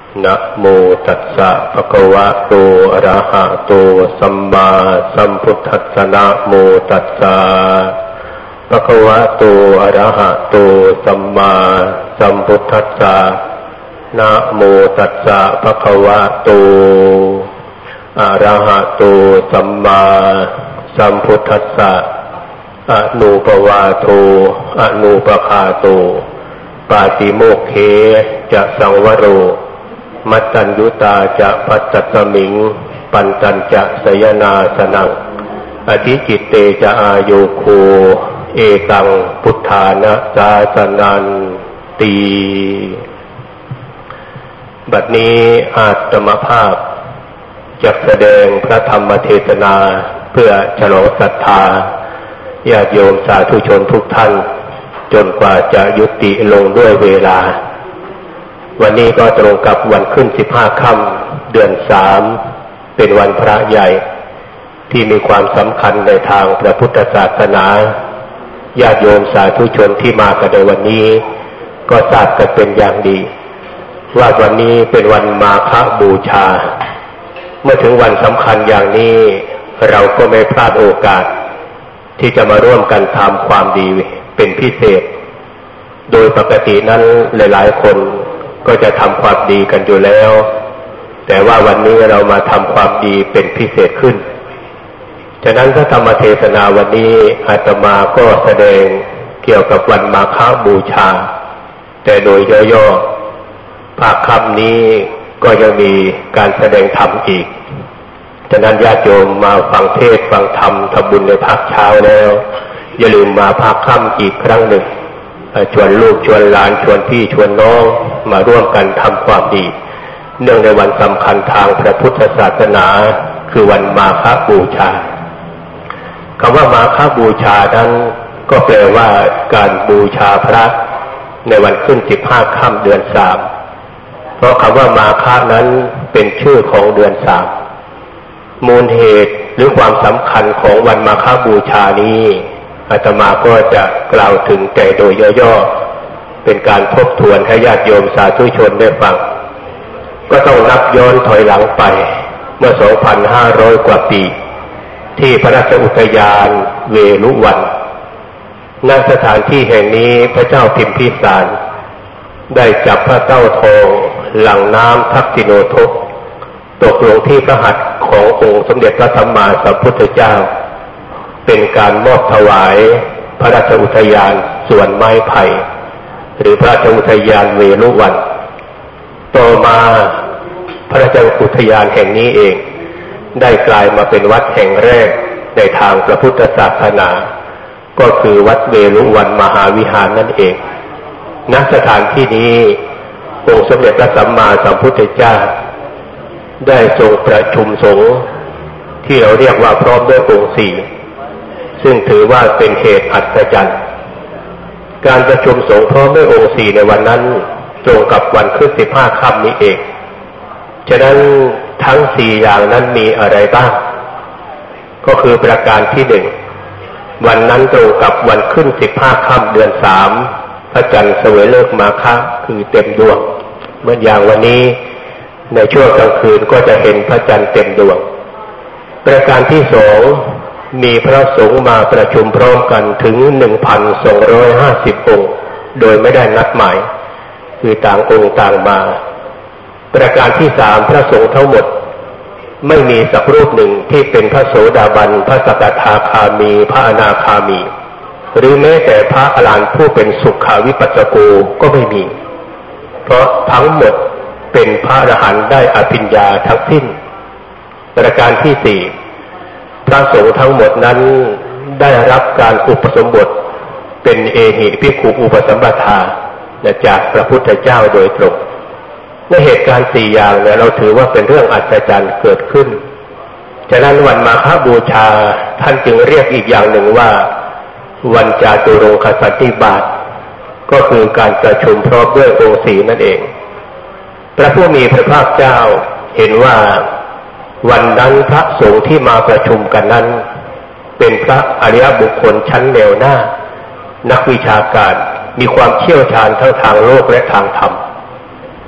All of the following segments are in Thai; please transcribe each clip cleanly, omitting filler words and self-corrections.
นะโมตัสสะภะคะวะโตอะระหะโตสัมมาสัมพุทธัสสะนะโมตัสสะภะคะวะโตอะระหะโตสัมมาสัมพุทธัสสะนะโมตัสสะภะคะวะโตอะระหะโตสัมมาสัมพุทธัสสะอนุปวาโทอนุปคาโตปาติโมกเขจะสังวโรมัตตัญญุตาจะปัจจัตมิงปัญจัญจะสยนาสนังอธิจิตเตจะอาโยโคเอตังพุทธานะสาสนันติบัดนี้อาตมภาพจะแสดงพระธรรมเทศนาเพื่อฉลองศรัทธาญาติโยมสาธุชนทุกท่านจนกว่าจะยุติลงด้วยเวลาวันนี้ก็ตรงกับวันขึ้น15 ค่ำเดือน3เป็นวันพระใหญ่ที่มีความสำคัญในทางพระพุทธศาสนาญาติโยมสาธุชนที่มากันในวันนี้ก็ทราบกันเป็นอย่างดีว่าวันนี้เป็นวันมาฆบูชาเมื่อถึงวันสำคัญอย่างนี้เราก็ไม่พลาดโอกาสที่จะมาร่วมกันทำความดีเป็นพิเศษโดยปกตินั้นหลายๆคนก็จะทำความดีกันอยู่แล้วแต่ว่าวันนี้เรามาทำความดีเป็นพิเศษขึ้นฉะนั้นพระธรรมเทศนาวันนี้อาตมาก็แสดงเกี่ยวกับวันมาฆบูชาแต่โดยย่อๆภาคค่ำนี้ก็ยังมีการแสดงธรรมอีกฉะนั้นญาติโยมมาฟังเทศน์ฟังธรรมทำบุญในภาคเช้าแล้วอย่าลืมมาภาคค่ำอีกครั้งหนึ่งชวนลูกชวนหลานชวนพี่ชวนน้องมาร่วมกันทำความดีเนื่องในวันสำคัญทางพระพุทธศาสนาคือวันมาฆบูชาคำว่ามาฆบูชานั้นก็แปลว่าการบูชาพระในวันขึ้น15 ค่ำเดือน3เพราะคำว่ามาฆนั้นเป็นชื่อของเดือน3มูลเหตุหรือความสำคัญของวันมาฆบูชานี้อาตมาก็จะกล่าวถึงแต่โดยย่อๆเป็นการทบทวนให้ญาติโยมสาธุชนได้ฟังก็ต้องนับย้อนถอยหลังไปเมื่อ 2,500 กว่าปีที่พระราชอุทยานเวลุวันณสถานที่แห่งนี้พระเจ้าพิมพิสารได้จับพระเต้าทองหลั่งน้ำทักษิโนทกตกลงที่พระหัตถ์ขององค์สมเด็จพระสัมมาสัมพุทธเจ้าเป็นการมอบถวายพระราชอุทยานสวนไม้ไผ่หรือพระราชอุทยานเวลุวันต่อมาพระราชอุทยานแห่งนี้เองได้กลายมาเป็นวัดแห่งแรกในทางพระพุทธศาสนาก็คือวัดเวลุวันมหาวิหารนั่นเองณสถานที่นี้องค์สมเด็จพระสัมมาสัมพุทธเจ้าได้ทรงประชุมสงฆ์ที่เราเรียกว่าพร้อมด้วยองค์4ซึ่งถือว่าเป็นเหตุอัศจรรย์การประชุมสงฆ์พร้อมด้วยองค์4ในวันนั้นตรงกับวันขึ้น15 ค่ำนี้เองฉะนั้นทั้ง4อย่างนั้นมีอะไรบ้างก็คือประการที่1วันนั้นตรงกับวันขึ้น15 ค่ำเดือน3พระจันทร์เสวยเลิกมาฆคือเต็มดวงเหมือนอย่างวันนี้ในช่วงกลางคืนก็จะเห็นพระจันทร์เต็มดวงประการที่2มีพระสงฆ์มาประชุมพร้อมกันถึง 1,250 องค์โดยไม่ได้นัดหมายคือต่างองค์ต่างมาประการที่3พระสงฆ์ทั้งหมดไม่มีสักรูปหนึ่งที่เป็นพระโสดาบันพระสกทาคามีพระอนาคามีหรือแม้แต่พระอรหันต์ผู้เป็นสุขวิปัสสโกก็ไม่มีเพราะทั้งหมดเป็นพระอรหันต์ได้อภิญญาทั้งสิ้นประการที่4พระสงฆ์ทั้งหมดนั้นได้รับการอุปสมบทเป็นเอหิภิกขุอุปสัมปทาจากพระพุทธเจ้าโดยตรงในเหตุการณ์4อย่างเนี่ยเราถือว่าเป็นเรื่องอัศจรรย์เกิดขึ้นฉะนั้นวันมาฆบูชาท่านจึงเรียกอีกอย่างหนึ่งว่าวันจาตุรงคสันติบาตก็คือการประชุมพร้อมด้วยองค์4นั่นเองพระผู้มีพระภาคเจ้าเห็นว่าวันนั้นพระสงฆ์ที่มาประชุมกันนั้นเป็นพระอริยบุคคลชั้นแนวหน้านักวิชาการมีความเชี่ยวชาญทั้งทางโลกและทางธรรม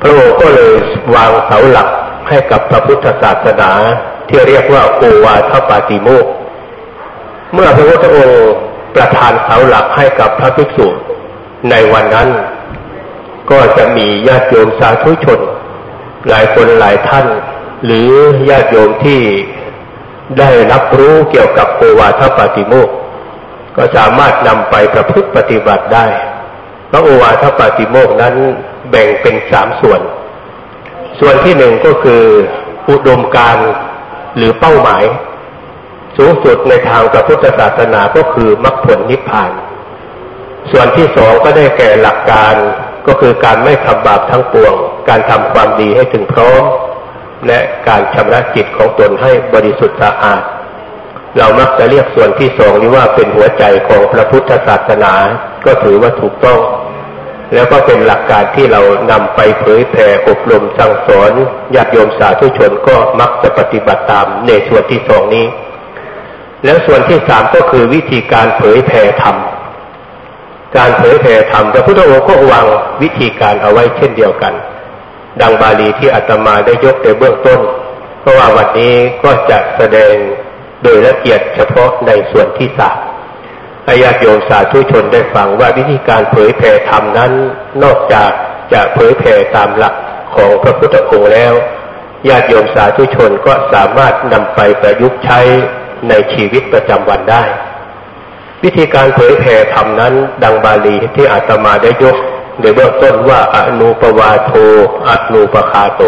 พระองค์ก็เลยวางเสาหลักให้กับพระพุทธศาสนาที่เรียกว่าโอวาทปาติโมกข์เมื่อพระพุทธองค์ประทานเสาหลักให้กับพระภิกษุในวันนั้นก็จะมีญาติโยมสาธุชนหลายคนหลายท่านหรือญาติโยมที่ได้รับรู้เกี่ยวกับโอวาทปาติโมกข์ก็สามารถนำไปประพฤติปฏิบัติได้พระโอวาทปาติโมกข์นั้นแบ่งเป็น3 ส่วนที่1ก็คืออุดมการณ์หรือเป้าหมายสูงสุดในทางพระพุทธศาสนาก็คือมรรคผลนิพพานส่วนที่2ก็ได้แก่หลักการก็คือการไม่ทำบาปทั้งปวงการทำความดีให้ถึงพร้อมและการชำระจิตของตนให้บริสุทธิ์สะอาดเรามักจะเรียกส่วนที่2นี้ว่าเป็นหัวใจของพระพุทธศาสนาก็ถือว่าถูกต้องแล้วก็เป็นหลักการที่เรานำไปเผยแผ่อบรมสั่งสอนญาติโยมสาธุชนก็มักจะปฏิบัติตามในส่วนที่2นี้แล้วส่วนที่3ก็คือวิธีการเผยแผ่ธรรมการเผยแผ่ธรรมพระพุทธองค์ก็วางวิธีการเอาไว้เช่นเดียวกันดังบาลีที่อาตมาได้ยกในเบื้องต้นเพราะว่าวันนี้ก็จะแสดงโดยละเอียดเฉพาะในส่วนที่3ให้ญาติโยมสาธุชนได้ฟังว่าวิธีการเผยแผ่ธรรมนั้นนอกจากจะเผยแผ่ตามหลักของพระพุทธองค์แล้วญาติโยมสาธุชนก็สามารถนำไปประยุกต์ใช้ในชีวิตประจำวันได้วิธีการเผยแผ่ธรรมนั้นดังบาลีที่อาตมาได้ยกในเบื้องต้นว่าอนุปวาโทอนุปคาโต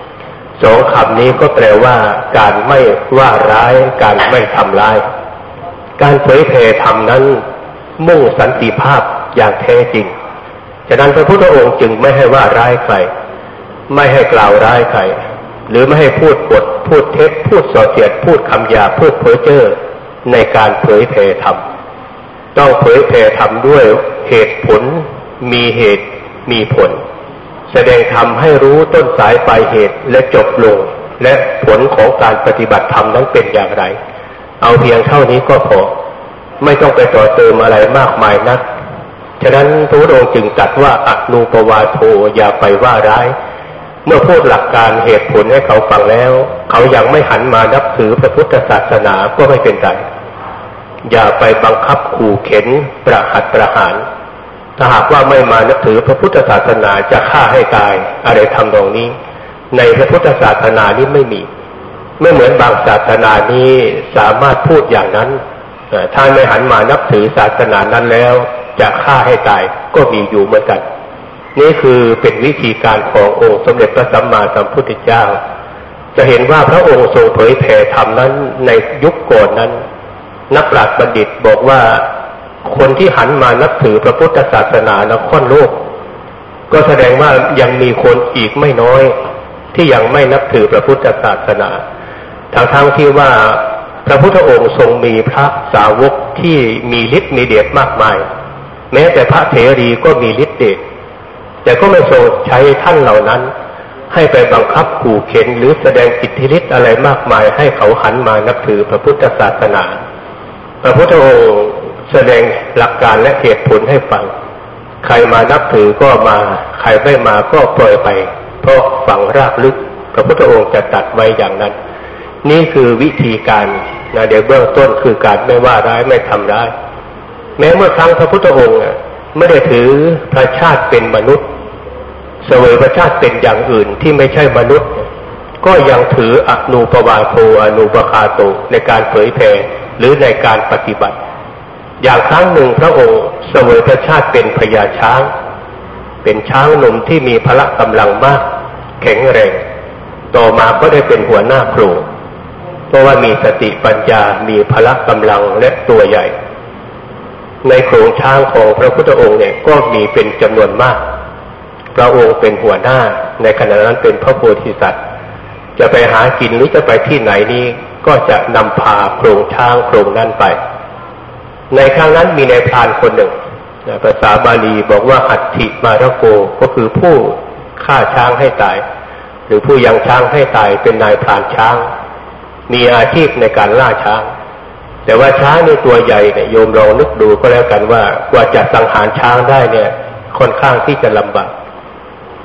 2 คำนี้ก็แปลว่าการไม่ว่าร้ายการไม่ทำร้ายการเผยแผ่ธรรมนั้นมุ่งสันติภาพอย่างแท้จริงฉะนั้นพระพุทธองค์จึงไม่ให้ว่าร้ายใครไม่ให้กล่าวร้ายใครหรือไม่ให้พูดปดพูดเท็จพูดส่อเสียดพูดคำหยาบพูดเพ้อเจ้อในการเผยแผ่ธรรมต้องเผยแผ่ธรรมด้วยเหตุผลมีเหตุมีผลแสดงธรรมให้รู้ต้นสายปลายเหตุและจบลงและผลของการปฏิบัติธรรมนั้นเป็นอย่างไรเอาเพียงเท่านี้ก็พอไม่ต้องไปต่อเติมอะไรมากมายนักฉะนั้นพระพุทธองค์จึงตรัสว่าอนุปวาโทอย่าไปว่าร้ายเมื่อพูดหลักการเหตุผลให้เขาฟังแล้วเขายังไม่หันมานับถือพระพุทธศาสนาก็ไม่เป็นไรอย่าไปบังคับขู่เข็นประหัตประหารถ้าหากว่าไม่มานับถือพระพุทธศาสนาจะฆ่าให้ตายอะไรทำนองนี้ในพระพุทธศาสนานี้ไม่มีไม่เหมือนบางศาสนานี้สามารถพูดอย่างนั้นถ้าไม่หันมานับถือศาสนานั้นแล้วจะฆ่าให้ตายก็มีอยู่เหมือนกันนี่คือเป็นวิธีการขององค์สมเด็จพระสัมมาสัมพุทธเจ้าจะเห็นว่าพระองค์ทรงเผยแผ่ธรรมนั้นในยุคก่อนนั้นนักปราชญ์บัณฑิตบอกว่าคนที่หันมานับถือพระพุทธศาสนาและค่อนโลกก็แสดงว่ายังมีคนอีกไม่น้อยที่ยังไม่นับถือพระพุทธศาสนาทั้งที่ว่าพระพุทธองค์ทรงมีพระสาวกที่มีฤทธิ์มีเดชมากมายแม้แต่พระเถรีก็มีฤทธิ์เดชแต่ก็ไม่ทรงใช้ท่านเหล่านั้นให้ไปบังคับขู่เข็นหรือแสดงอิทธิฤทธิ์อะไรมากมายให้เขาหันมานับถือพระพุทธศาสนาพระพุทธองค์แสดงหลักการและเหตุผลให้ฟังใครมานับถือก็มาใครไม่มาก็ปล่อยไปเพราะฝังรากลึกพระพุทธองค์จะตรัสไว้อย่างนั้นนี่คือวิธีการเดี๋ยวเบื้องต้นคือการไม่ว่าร้ายไม่ทำร้ายแม้เมื่อครั้งพระพุทธองค์ไม่ได้ถือพระชาติเป็นมนุษย์เสวยพระชาติเป็นอย่างอื่นที่ไม่ใช่มนุษย์ก็ยังถืออนุปวาโทอนุปคาโตในการเผยแผ่หรือในการปฏิบัติอย่างครั้งหนึ่งพระองค์เสวยพระชาติเป็นพญาช้างเป็นช้างหนุ่มที่มีพละกำลังมากแข็งแรงต่อมาก็ได้เป็นหัวหน้าโขลงเพราะว่ามีสติปัญญามีพละกำลังและตัวใหญ่ในโขลงช้างของพระพุทธองค์เนี่ยก็มีเป็นจำนวนมากพระองค์เป็นหัวหน้าในขณะนั้นเป็นพระโพธิสัตว์จะไปหากินหรือจะไปที่ไหนนี้ก็จะนำพาโขลงช้างโขลงนั้นไปในครั้งนั้นมีนายพรานคนหนึ่งภาษาบาลีบอกว่าอัตถิมารโกก็คือผู้ฆ่าช้างให้ตายหรือผู้ยังช้างให้ตายเป็นนายพรานช้างมีอาชีพในการล่าช้างแต่ว่าช้างในตัวใหญ่เนี่ยโยมลองนึกดูก็แล้วกันว่ากว่าจะสังหารช้างได้เนี่ยค่อนข้างที่จะลำบาก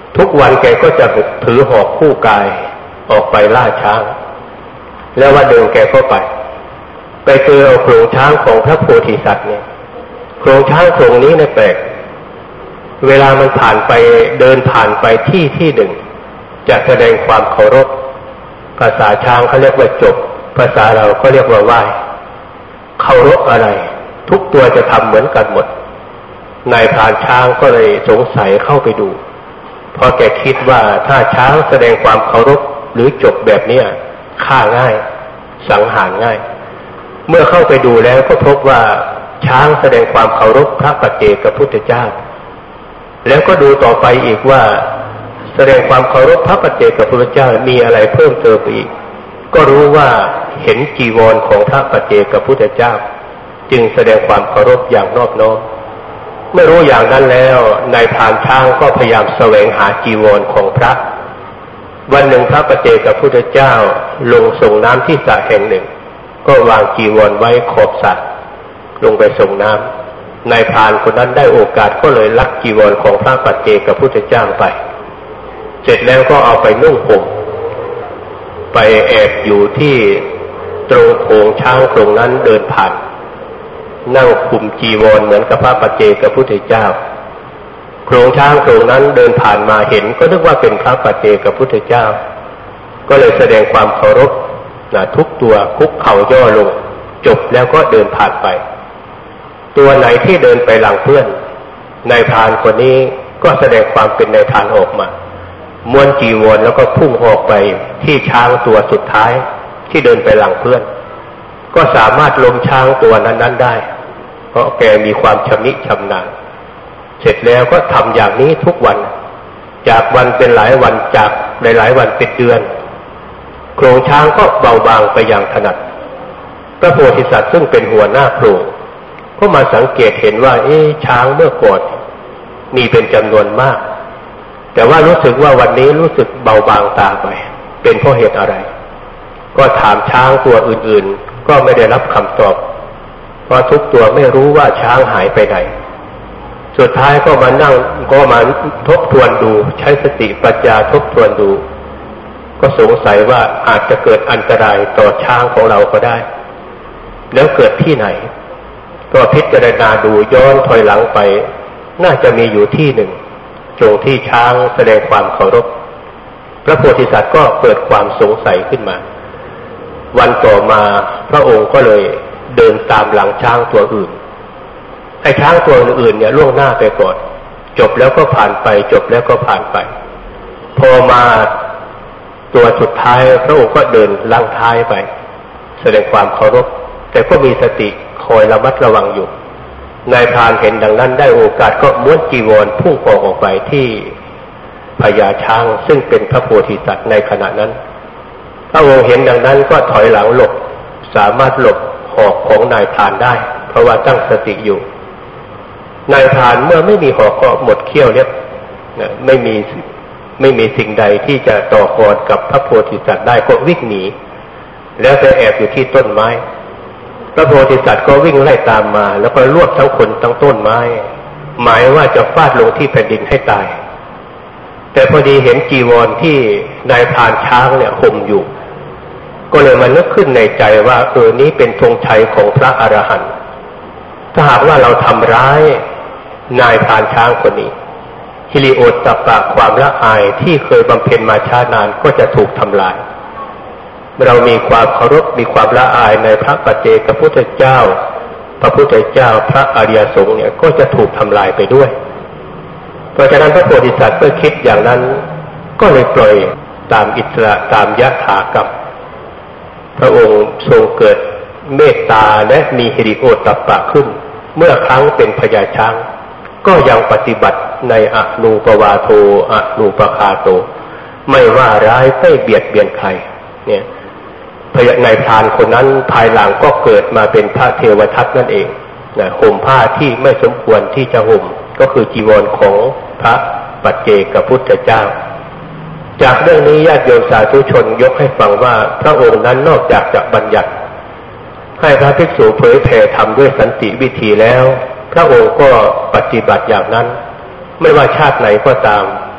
ทุกวันแกก็จะถือหอกคู่กายออกไปล่าช้างแล้ววันหนึ่งแกก็ไปเจอโขลงช้างของพระโพธิสัตว์เนี่ยโขลงช้างโขลงนี้เนี่ยแปลกเวลามันผ่านไปเดินผ่านไปที่หนึ่งจะแสดงความเคารพภาษาช้างเขาเรียกว่าจบภาษาเราก็เรียกว่าไหว้เคารพอะไรทุกตัวจะทำเหมือนกันหมดนายพรานช้างก็เลยสงสัยเข้าไปดูเพราะแกคิดว่าถ้าช้างแสดงความเคารพหรือจบแบบนี้ฆ่าง่ายสังหารง่ายเมื่อเข้าไปดูแล้วก็พบว่าช้างแสดงความเคารพพระปัจเจกพุทธเจ้าแล้วก็ดูต่อไปอีกว่าแสดงความเคารพพระปัจเจกพุทธเจ้ามีอะไรเพิ่มเติมอีกก็รู้ว่าเห็นจีวรของพระปัจเจกพุทธเจ้าจึงแสดงความเคารพอย่างนอบน้อมเมื่อรู้อย่างนั้นแล้วนายพรานช้างก็พยายามแสวงหาจีวรของพระวันหนึ่งพระปัจเจกพุทธเจ้าลงส่งน้ำที่สระแห่งหนึ่งก็วางจีวรไว้ขอบสระลงไปส่งน้ำนายพรานคนนั้นได้โอกาสก็เลยลักจีวรของพระปัจเจกพุทธเจ้าไปเสร็จแล้วก็เอาไปนุ่งห่มไปแอบอยู่ที่ตรงโขงช้างตรงนั้นเดินผ่านนั่งคุมจีวรเหมือนกับพระปัจเจกพุทธเจ้าโขงช้างตรงนั้นเดินผ่านมาเห็นก็นึกว่าเป็นพระปัจเจกพุทธเจ้าก็เลยแสดงความเคารพทุกตัวคุกเข่าย่อลงจบแล้วก็เดินผ่านไปตัวไหนที่เดินไปหลังเพื่อนนายพรานคนนี้ก็แสดงความเป็นนายพรานออกมาม้วนจีวรแล้วก็พุ่งออกไปที่ช้างตัวสุดท้ายที่เดินไปหลังเพื่อนก็สามารถล้มช้างตัวนั้นได้เพราะแกมีความชำนิชำนาญเสร็จแล้วก็ทำอย่างนี้ทุกวันจากวันเป็นหลายวันจากหลายวันเป็นเดือนโขลงช้างก็เบาบางไปอย่างถนัดพระโพธิสัตว์ซึ่งเป็นหัวหน้าโขลงก็มาสังเกตเห็นว่าช้างเมื่อก่อนมีเป็นจำนวนมากแต่ว่ารู้สึกว่าวันนี้รู้สึกเบาบางตาไปเป็นเพราะเหตุอะไรก็ถามช้างตัวอื่นๆก็ไม่ได้รับคำตอบเพราะทุกตัวไม่รู้ว่าช้างหายไปไหนสุดท้ายก็มาทบทวนดูใช้สติปัญญาทบทวนดูก็สงสัยว่าอาจจะเกิดอันตรายต่อช้างของเราก็ได้แล้วเกิดที่ไหนก็พิจารณาดูย้อนถอยหลังไปน่าจะมีอยู่ที่หนึ่งตรงที่ช้างแสดงความเคารพพระโพธิสัตว์ก็เกิดความสงสัยขึ้นมาวันต่อมาพระองค์ก็เลยเดินตามหลังช้างตัวอื่นไอ้ช้างตัวอื่นเนี่ยล่วงหน้าไปก่อนจบแล้วก็ผ่านไปจบแล้วก็ผ่านไปพอมาตัวสุดท้ายพระองค์ก็เดินล่างท้ายไปแสดงความเคารพแต่ก็มีสติคอยระมัดระวังอยู่นายพรานเห็นดังนั้นได้โอกาสก็ม้วนจีวรพุ่งออกไปที่พญาช้างซึ่งเป็นพระโพธิสัตว์ในขณะนั้นพระองค์เห็นดังนั้นก็ถอยหลังหลบสามารถหลบหอกของนายพรานได้เพราะว่าตั้งสติอยู่นายพรานเมื่อไม่มีหอกก็หมดเขี้ยวเนี่ยไม่มีสิ่งใดที่จะต่อกรกับพระโพธิสัตว์ได้ก็วิ่งหนีแล้วไปแอบอยู่ที่ต้นไม้พระโพธิสัตว์ก็วิ่งไล่ตามมาแล้วก็รวบทั้งคนทั้งต้นไม้หมายว่าจะฟาดลงที่แผ่นดินให้ตายแต่พอดีเห็นจีวรที่นายพรานช้างเนี่ยห่มอยู่ก็เลยมานึกขึ้นในใจว่านี้เป็นธงชัยของพระอรหันต์ถ้าหากว่าเราทำร้ายนายพรานช้างคนนี้ฮิริโอตตัปปะความละอายที่เคยบำเพ็ญมาช้านานก็จะถูกทำลายเรามีความเคารพมีความละอายในพระปัจเจกพุทธเจ้าพระพุทธเจ้าพระอริยสงฆ์เนี่ยก็จะถูกทำลายไปด้วยเพราะฉะนั้นพระโพธิสัตว์เมื่อคิดอย่างนั้นก็เลยปล่อยตามอิสระตามยถากรรมพระองค์ทรงเกิดเมตตาและมีฮิริโอตตัปปะขึ้นเมื่อครั้งเป็นพญาช้างก็ยังปฏิบัติในอนูปวาโทอนูปคาโตไม่ว่าร้ายไม่เบียดเบียนใครเนี่ยนายพรานคนนั้นภายหลังก็เกิดมาเป็นพระเทวทัตนั่นเองห่มผ้าที่ไม่สมควรที่จะห่มก็คือจีวรของพระปัจเจกพุทธเจ้าจากเรื่องนี้ญาติโยมสาธุชนยกให้ฟังว่าพระองค์นั้นนอกจากจะบัญญัติให้พระภิกษุเผยแผ่ธรรมด้วยสันติวิธีแล้วพระองค์ก็ปฏิบัติอย่างนั้นไม่ว่าชาติไหนก็ตาม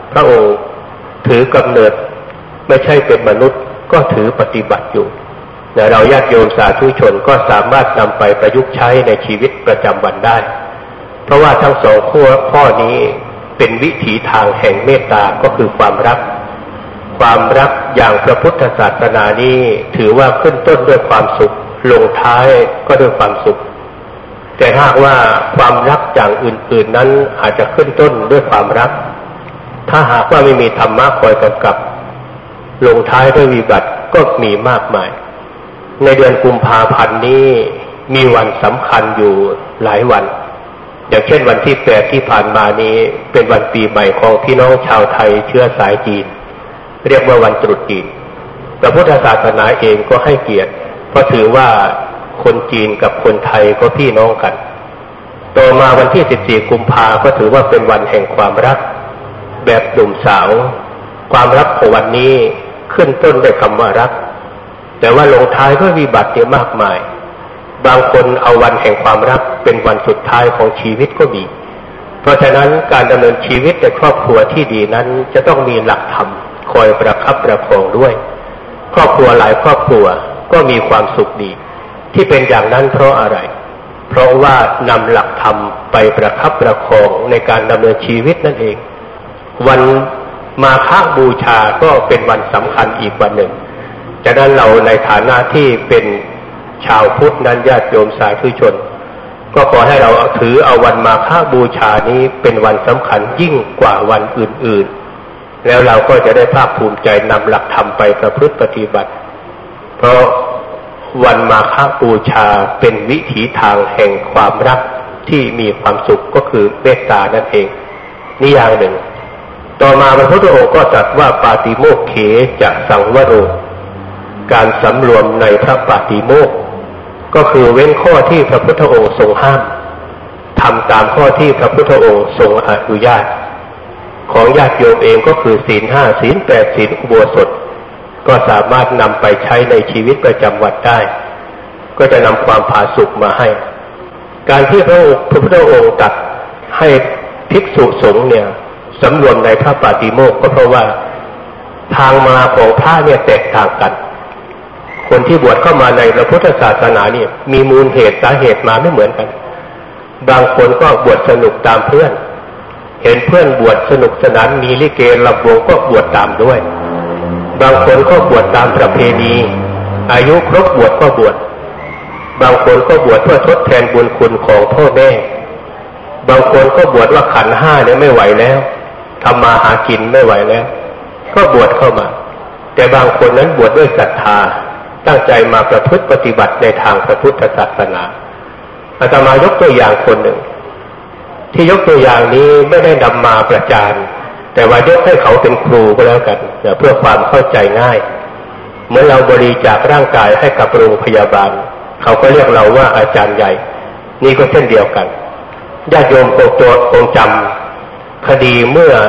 พระองค์ถือกำเนิดไม่ใช่เป็นมนุษย์ก็ถือปฏิบัติอยู่เราญาติโยมสาธุชนก็สามารถนำไปประยุกต์ใช้ในชีวิตประจำวันได้เพราะว่าทั้งสองข้อนี้เป็นวิถีทางแห่งเมตตาก็คือความรักอย่างพระพุทธศาสนานี้ถือว่าขึ้นต้นด้วยความสุขลงท้ายก็ด้วยความสุขแต่ถ้าว่าความรักอย่างอื่นๆนั้นอาจจะขึ้นต้นด้วยความรักถ้าหากว่าไม่มีธรรมะคอยกำกับลงท้ายด้วยวิบัติก็มีมากมายในเดือนกุมภาพันธ์นี้มีวันสำคัญอยู่หลายวันอย่างเช่นวันที่8ที่ผ่านมานี้เป็นวันปีใหม่ของพี่น้องชาวไทยเชื้อสายจีนเรียกว่าวันตรุษจีนพระพุทธศาสนาเองก็ให้เกียรติเพราะถือว่าคนจีนกับคนไทยก็พี่น้องกันต่อมาวันที่14กุมภาพันธ์ก็ถือว่าเป็นวันแห่งความรักแบบหนุ่มสาวความรักของวันนี้ขึ้นต้นด้วยคำว่ารักแต่ว่าลงท้ายด้วยวิบัติมากมายบางคนเอาวันแห่งความรักเป็นวันสุดท้ายของชีวิตก็มีเพราะฉะนั้นการดำเนินชีวิตในครอบครัวที่ดีนั้นจะต้องมีหลักธรรมคอยประคับประคองด้วยครอบครัวหลายครอบครัวก็มีความสุขดีที่เป็นอย่างนั้นเพราะอะไรเพราะว่านำหลักธรรมไปประคับประคองในการดำเนินชีวิตนั่นเองวันมาฆบูชาก็เป็นวันสำคัญอีกวันหนึ่งฉะนั้นเราในฐานะที่เป็นชาวพุทธนั้นญาติโยมสาธุชนก็ขอให้เราถือเอาวันมาฆบูชานี้เป็นวันสำคัญยิ่งกว่าวันอื่นๆแล้วเราก็จะได้ภาคภูมิใจนำหลักธรรมไปประพฤติปฏิบัติเพราะวันมาฆบูชาเป็นวิถีทางแห่งความรักที่มีความสุขก็คือเมตตานั่นเองนี่อย่างหนึ่งต่อมาพระพุทธองค์ก็ตรัสว่าปาติโมกเขจะสังวโรการสำรวมในพระปาติโมกข์ก็คือเว้นข้อที่พระพุทธองค์ทรงห้ามทำตามข้อที่พระพุทธองค์ทรงอนุญาตของญาติโยมเองก็คือศีล5ศีล8ศีลอุโบสถก็สามารถนำไปใช้ในชีวิตประจำวันได้ก็จะนำความผาสุกมาให้การที่พระพุทธองค์ตรัสให้ภิกษุสงฆ์เนี่ยสำรวมในพระปาติโมกข์ก็เพราะว่าทางมาของพระเนี่ยแตกต่างกันคนที่บวชเข้ามาในพระพุทธศาสนาเนี่ยมีมูลเหตุสาเหตุมาไม่เหมือนกันบางคนก็บวชสนุกตามเพื่อนเห็นเพื่อนบวชสนุกสนานมีลิเกรำวงก็บวชตามด้วยบางคนก็บวชตามประเพณีอายุครบบวชก็บวชบางคนก็บวชเพื่อทดแทนบุญคุณของพ่อแม่บางคนก็บวชว่าขันธ์5เนี่ยไม่ไหวแล้วทำมาหากินไม่ไหวแล้วก็บวชเข้ามาแต่บางคนนั้นบวชด้วยศรัทธาตั้งใจมาประพฤติปฏิบัติในทางพระพุทธศาสนาอาตมายกตัวอย่างคนหนึ่งที่ยกตัวอย่างนี้ไม่ได้นำมาประจานแต่ว่ายกให้เขาเป็นครูก็แล้วกันเพื่อความเข้าใจง่ายเมื่อเราบริจาคร่างกายให้กับโรงพยาบาลเขาก็เรียกเราว่าอาจารย์ใหญ่นี่ก็เช่นเดียวกันญาติโยมคงจำคดีเมื่อ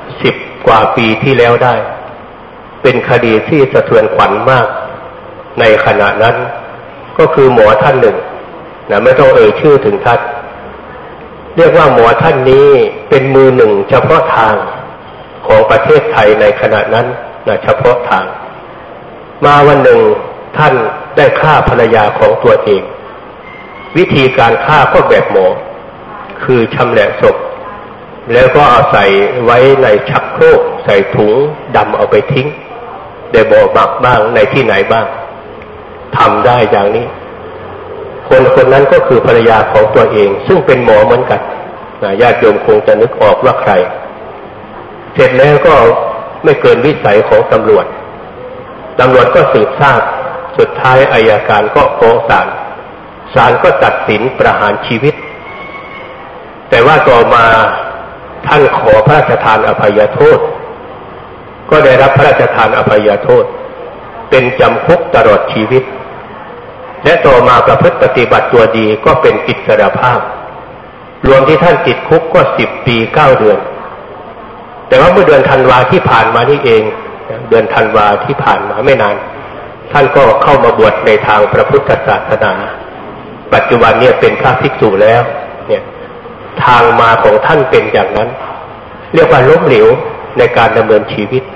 10 กว่าปีที่แล้วได้เป็นคดีที่สะเทือนขวัญมากในขณะนั้นก็คือหมอท่านหนึ่งไม่ต้องชื่อถึงท่านเรียกว่าหมอท่านนี้เป็นมือหนึ่งเฉพาะทางของประเทศไทยในขณะนั้นเฉพาะทางมาวันหนึ่งท่านได้ฆ่าภรรยาของตัวเองวิธีการฆ่าก็แบบหมอคือชำแหละศพแล้วก็เอาใส่ไว้ในชักโครกใส่ถุงดำเอาไปทิ้งได้บ่อบักบ้างในที่ไหนบ้างทำได้อย่างนี้คนนั้นก็คือภรรยาของตัวเองซึ่งเป็นหมอเหมือนกันญาติโยมคงจะนึกออกว่าใครเสร็จแล้วก็ไม่เกินวิสัยของตำรวจก็สืบทราบสุดท้ายอัยการก็ฟ้องศาลก็ตัดสินประหารชีวิตแต่ว่าต่อมาท่านขอพระราชทานอภัยโทษก็ได้รับพระราชทานอภัยโทษเป็นจำคุกตลอดชีวิตและต่อมาประพฤติปฏิบัติตัวดีก็เป็นอิสรภาพรวมที่ท่านติดคุกก็10 ปี 9 เดือนแต่ว่าเมื่อเดือนธันวาที่ผ่านมานี่เองเดือนธันวาที่ผ่านมาไม่นานท่านก็เข้ามาบวชในทางพระพุทธศาสนาปัจจุบันเนี่ยเป็นพระภิกษุแล้วเนี่ยทางมาของท่านเป็นอย่างนั้นเรียกว่าล้มเหลวในการดำเนินชีวิต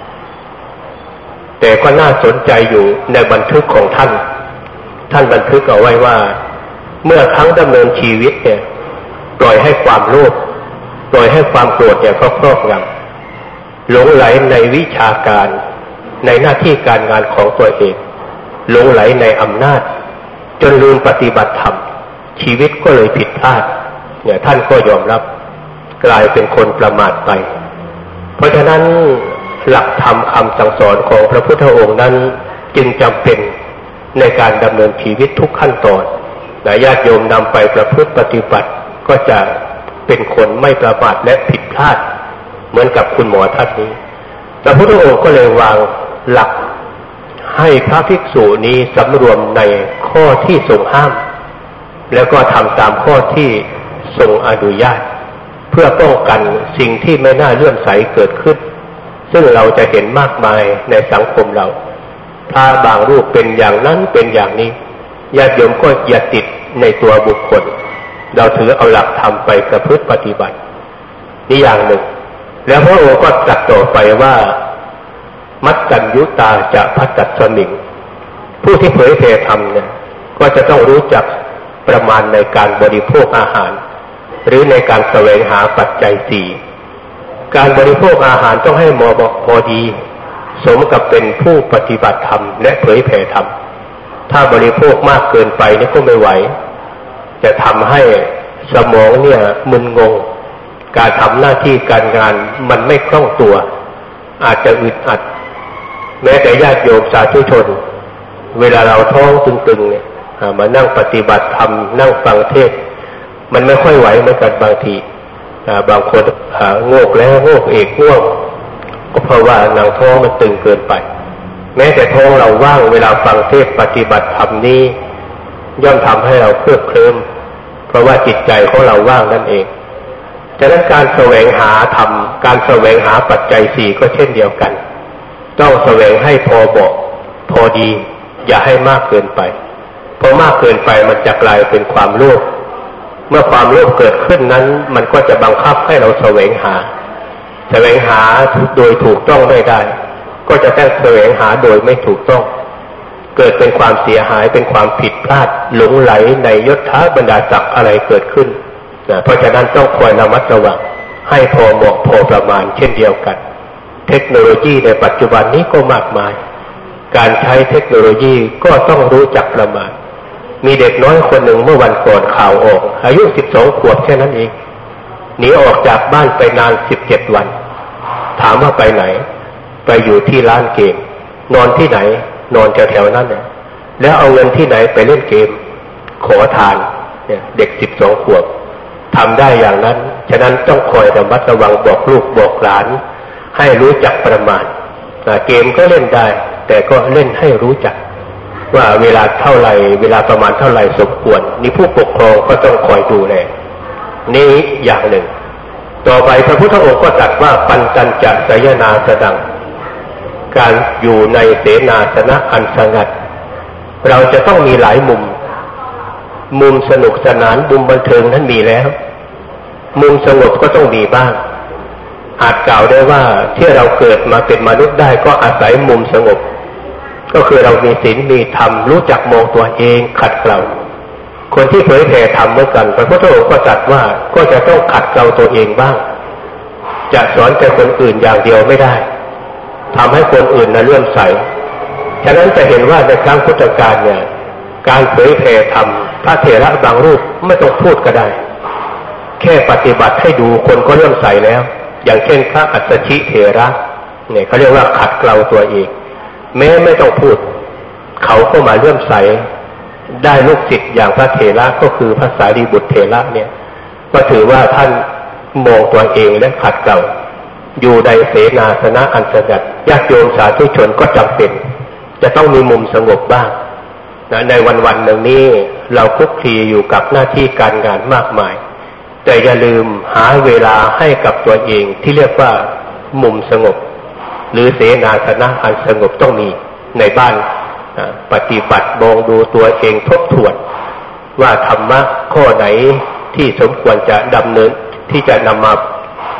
แต่ก็น่าสนใจอยู่ในบันทึกของท่านบันทึกเอาไว้ว่าเมื่อครั้งดำเนินชีวิตเนี่ยปล่อยให้ความโลภปล่อยให้ความโกรธเนี่ยครอบงำหลงไหลในวิชาการในหน้าที่การงานของตัวเองหลงไหลในอำนาจจนลืมปฏิบัติธรรมชีวิตก็เลยผิดพลาดเนี่ยท่านก็ยอมรับกลายเป็นคนประมาทไปเพราะฉะนั้นหลักธรรมคำสั่งสอนของพระพุทธองค์นั้นจึงจำเป็นในการดำเนินชีวิตทุกขั้นตอนญาติโยมนำไปประพฤติปฏิบัติก็จะเป็นคนไม่ประมาทและผิดพลาดเหมือนกับคุณหมอท่านนี้พระพุทธองค์ก็เลยวางหลักให้พระภิกษุนี้สำรวมในข้อที่ทรงห้ามแล้วก็ทำตามข้อที่ทรงอนุญาตเพื่อป้องกันสิ่งที่ไม่น่าเลื่อมใสเกิดขึ้นซึ่งเราจะเห็นมากมายในสังคมเราพระบางรูปเป็นอย่างนั้นเป็นอย่างนี้ญาติโยมก็อย่าติดในตัวบุคคลเราถือเอาหลักธรรมไปประพฤติปฏิบัตินี่อย่างหนึ่งแล้วพระองค์ก็ตรัสต่อไปว่ามัตตัญญุตาจะภัตตัสสมิงผู้ที่เผยแผ่ธรรมเนี่ยก็จะต้องรู้จักประมาณในการบริโภคอาหารหรือในการแสวงหาปัจจัยสี่การบริโภคอาหารต้องให้เหมาะพอดีสมกับเป็นผู้ปฏิบัติธรรมและเผยแผ่ธรรมถ้าบริโภคมากเกินไปนี่ก็ไม่ไหวจะทำให้สมองเนี่ยมึนงงการทำหน้าที่การงานมันไม่คล่องตัวอาจจะอึดอัดแม้แต่ญาติโยมสาธุชนเวลาเราท้องตึงๆเนี่ยมานั่งปฏิบัติธรรมนั่งฟังเทศน์มันไม่ค่อยไหวเหมือนกันบางทีบางคนโงกแล้วโงกอีกง่วงก็เพราะว่าหนังท้องมันตึงเกินไปแม้แต่ท้องเราว่างเวลาฟังเทศน์ปฏิบัติธรรมนี้ย่อมทำให้เราเคลิบเคลิ้มเพราะว่าจิตใจของเราว่างนั่นเองฉะนั้นการแสวงหาธรรมการแสวงหาปัจจัยสี่ก็เช่นเดียวกันต้องแสวงให้พอเหมาะพอดีอย่าให้มากเกินไปเพราะมากเกินไปมันจะกลายเป็นความโลภเมื่อความโลภเกิดขึ้นนั้นมันก็จะบังคับให้เราแสวงหาโดยถูกต้องไม่ได้ก็จะต้องแสวงหาโดยไม่ถูกต้องเกิดเป็นความเสียหายเป็นความผิดพลาดหลงไหลในยศถาบรรดาศักดิ์อะไรเกิดขึ้นเพราะฉะนั้นต้องคอยระมัดระวังให้พอเหมาะพอประมาณเช่นเดียวกันเทคโนโลยีในปัจจุบันนี้ก็มากมายการใช้เทคโนโลยีก็ต้องรู้จักประมาณมีเด็กน้อยคนหนึ่งเมื่อวันก่อนข่าวออกอายุ12 ขวบแค่นั้นเองหนีออกจากบ้านไปนาน17 วันถามว่าไปไหนไปอยู่ที่ร้านเกมนอนที่ไหนนอนแถวๆนั้นเนี่ยแล้วเอาเงินที่ไหนไปเล่นเกมขอทานเนี่ยเด็ก12 ขวบทำได้อย่างนั้นฉะนั้นต้องคอยระมัดระวังบอกลูกบอกหลานให้รู้จักประมาณเกมก็เล่นได้แต่ก็เล่นให้รู้จักว่าเวลาเท่าไหร่เวลาประมาณเท่าไหร่สมควรนี่ผู้ปกครองก็ต้องคอยดูแลนี่อย่างหนึ่งต่อไปพระพุทธองค์ก็ตรัสว่าปัญจัญจะสยนาสดังการอยู่ในเสนาสนะอันสงัดเราจะต้องมีหลายมุมสนุกสนานมุมบันเทิงนั้นมีแล้วมุมสงบก็ต้องมีบ้างอาจกล่าวได้ว่าที่เราเกิดมาเป็นมนุษย์ได้ก็อาศัยมุมสงบก็คือเรามีศีลมีธรรมรู้จักมองตัวเองขัดเกลาคนที่เผยแผ่ธรรมเหมือนกันพระพุทธองค์ก็ตรัสว่าก็จะต้องขัดเกลาตัวเองบ้างจะสอนแต่คนอื่นอย่างเดียวไม่ได้ทำให้คนอื่นเลื่อมใสฉะนั้นจะเห็นว่าในครั้งพุทธกาลเนี่ยการเผยแผ่ธรรมพระเถระบางรูปไม่ต้องพูดก็ได้แค่ปฏิบัติให้ดูคนก็เลื่อมใสแล้วอย่างเช่นพระอัสสชิเถระเนี่ยเขาเรียกว่าขัดเกลาตัวเองแม้ไม่ต้องพูดเขาก็มาเลื่อมใสได้ลูกศิษย์อย่างพระเถระก็คือพระสารีบุตรเถระเนี่ยก็ถือว่าท่านมองตัวเองและขัดเกลาอยู่ในเสนาสนะอันสงัดญาติโยมสาธุชนก็จำเป็นจะต้องมีมุมสงบบ้างในวันๆหนึ่งนี้เราคลุกคลีอยู่กับหน้าที่การงานมากมายแต่อย่าลืมหาเวลาให้กับตัวเองที่เรียกว่ามุมสงบหรือเสนาสนะอันสงบต้องมีในบ้านปฏิบัติมองดูตัวเองทบทวนว่าธรรมะข้อไหนที่สมควรจะดำเนินที่จะนำมา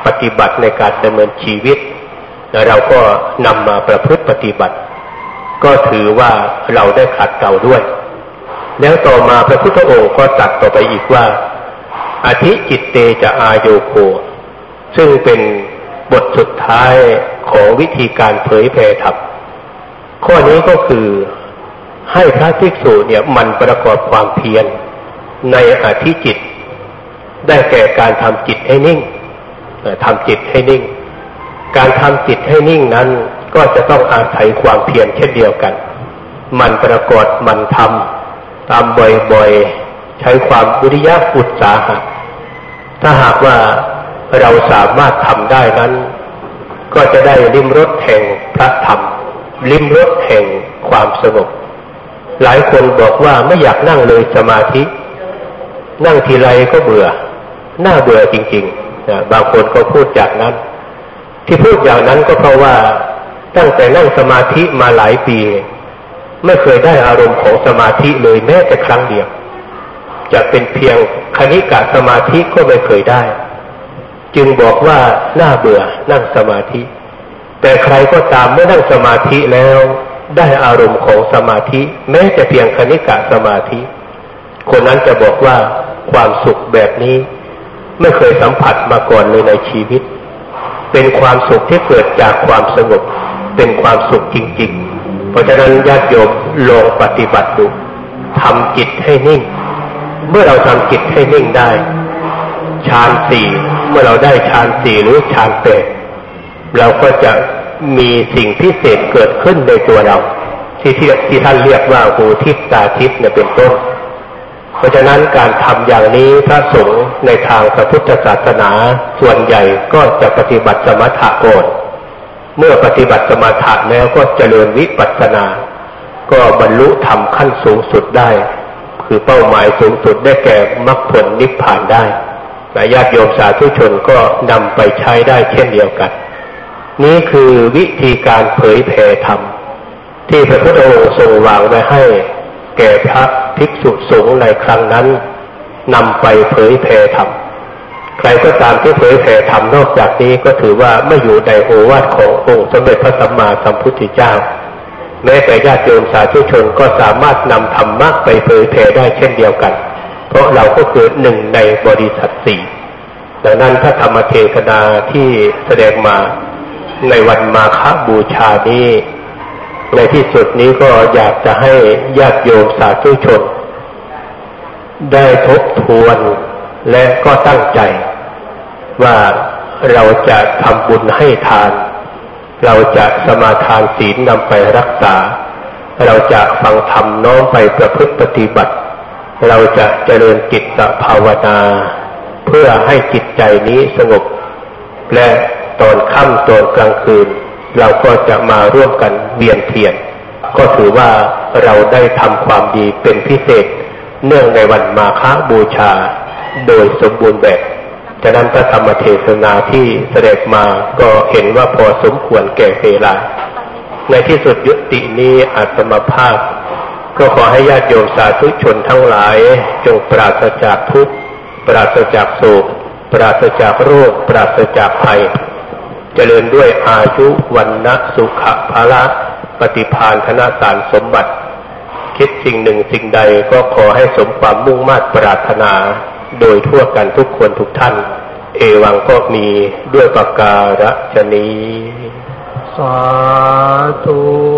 ปฏิบัติในการดำเนินชีวิตและเราก็นำมาประพฤติปฏิบัติก็ถือว่าเราได้ขัดเกลาด้วยแล้วต่อมาพระพุทธองค์ก็ตรัสต่อไปอีกว่าอธิจิตเตจะอาโยโคซึ่งเป็นบทสุดท้ายของวิธีการเผยแผ่ธรรมข้อนี้ก็คือให้พระภิกษุเนี่ยมันประกอบความเพียรในอธิจิตได้แก่การทำจิตให้นิ่งทำจิตให้นิ่งการทำจิตให้นิ่งนั้นก็จะต้องอาศัยความเพียรเช่นเดียวกันมันประกอบมันทำตามบ่อยๆใช้ความวิริยะอุตสาหะถ้าหากว่าเราสามารถทำได้นั้นก็จะได้ลิ้มรสแห่งพระธรรมลิ้มรสแห่งความสงบหลายคนบอกว่าไม่อยากนั่งเลยสมาธินั่งทีไรก็เบื่อน่าเบื่อจริงๆบางคนก็พูดอย่างนั้นที่พูดอย่างนั้นก็เพราะว่าตั้งแต่นั่งสมาธิมาหลายปีไม่เคยได้อารมณ์ของสมาธิเลยแม้แต่ครั้งเดียวจะเป็นเพียงคณิกะสมาธิก็ไม่เคยได้จึงบอกว่าน่าเบื่อนั่งสมาธิแต่ใครก็ตามเมื่อนั่งสมาธิแล้วได้อารมณ์ของสมาธิแม้แต่เพียงคณิกะสมาธิคนนั้นจะบอกว่าความสุขแบบนี้ไม่เคยสัมผัสมาก่อนเลยในชีวิตเป็นความสุขที่เกิดจากความสงบเป็นความสุขจริงๆเพราะฉะนั้นญาติโยมลองปฏิบัติดูทำจิตให้นิ่งเมื่อเราทำจิตให้นิ่งได้ฌานสี่เมื่อเราได้ฌานสี่หรือฌานแปดเราก็จะมีสิ่งพิเศษเกิดขึ้นในตัวเราที่ท่านเรียกว่าหูทิพย์ตาทิพย์เนี่ยเป็นต้นเพราะฉะนั้นการทำอย่างนี้พระสงฆ์ในทางพระพุทธศาสนาส่วนใหญ่ก็จะปฏิบัติสมถะก่อนเมื่อปฏิบัติสมถะแล้วก็เจริญวิปัสสนาก็บรรลุธรรมขั้นสูงสุดได้คือเป้าหมายสูงสุดได้แก่มรรคผลนิพพานได้และญาติโยมสาธุชนก็นำไปใช้ได้เช่นเดียวกันนี้คือวิธีการเผยแผ่ธรรมที่พระพุทธองค์ทรงวางไว้ให้แก่พระภิกษุสงฆ์ในครั้งนั้นนำไปเผยแผ่ธรรมใครก็ตามที่เผยแผ่ธรรมนอกจากนี้ก็ถือว่าไม่อยู่ในโอวาทขององค์สมเด็จพระสัมมาสัมพุทธเจ้าแม้แต่ญาติโยมสาธุชนก็สามารถนำธรรมะไปเผยแผ่ได้เช่นเดียวกันเพราะเราก็คือหนึ่งในบริษัทสี่ดังนั้นพระธรรมเทศนาที่แสดงมาในวันมาฆบูชานี้ในที่สุดนี้ก็อยากจะให้ญาติโยมสาธุชนได้ทบทวนและก็ตั้งใจว่าเราจะทำบุญให้ทานเราจะสมาทานศีลนำไปรักษาเราจะฟังธรรมน้อมไปประพฤติปฏิบัติเราจะเจริญจิตภาวนาเพื่อให้จิตใจนี้สงบและตอนค่ำตอนกลางคืนเราก็จะมาร่วมกันเวียนเทียนก็ถือว่าเราได้ทำความดีเป็นพิเศษเนื่องในวันมาฆบูชาโดยสมบูรณ์แบบฉะนั้นพระธรรมเทศนาที่แสดงมาก็เห็นว่าพอสมควรแก่เวลาในที่สุดยุตินี้อาตมาภาพก็ขอให้ญาติโยมสาธุชนทั้งหลายจงปราศจากทุกข์ปราศจากโศกปราศจากโรคปราศจากภัยเจริญด้วยอายุวันนะสุขะภละปฏิภาณธนสารสมบัติคิดสิ่งหนึ่งสิ่งใดก็ขอให้สมความมุ่งมั่นปรารถนาโดยทั่วกันทุกคนทุกท่านเอวังก็มีด้วยประการฉะนี้สาธุ